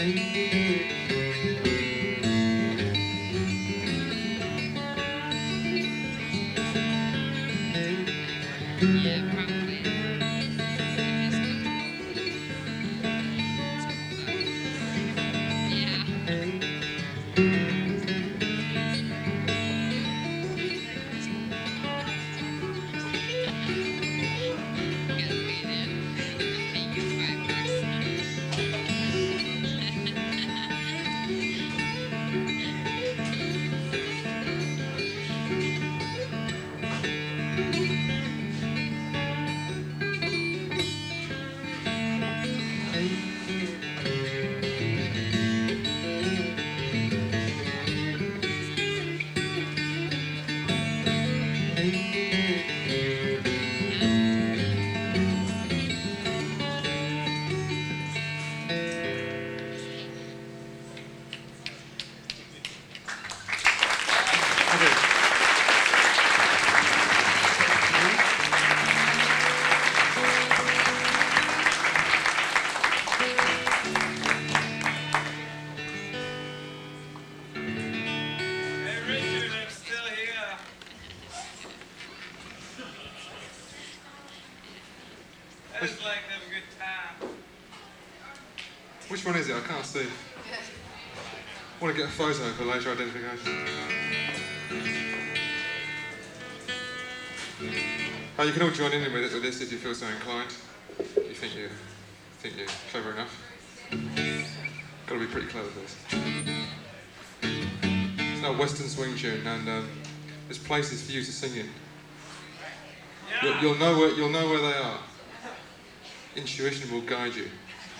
Which one is it? I can't see. I want to get a photo for later identification. Oh, you can all join in with this if you feel so inclined. You think you're clever enough. Got to be pretty clever for this. It's a Western swing tune, and there's places for you to sing in. You'll know where they are. Intuition will guide you.